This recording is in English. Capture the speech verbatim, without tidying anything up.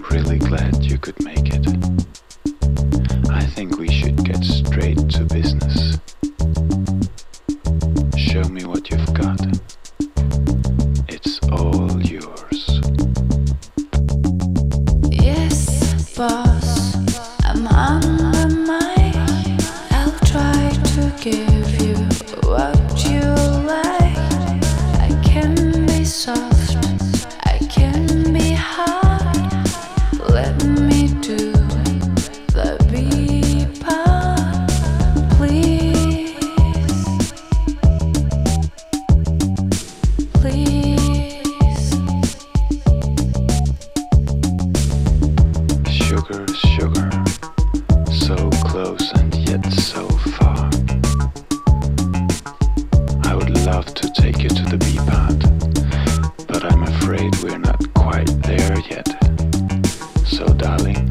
really glad you could make it. I think we should get straight to business. Show me what you've got. It's all yours. Yes, boss, I'm on the mic. I'll try to give you what you like. I can be soft, I can be hard. Let me do the beat part, please, please. Sugar, sugar, so close and yet so far. I would love to take you to the B-part, but I'm afraid we're not quite there yet. So darling,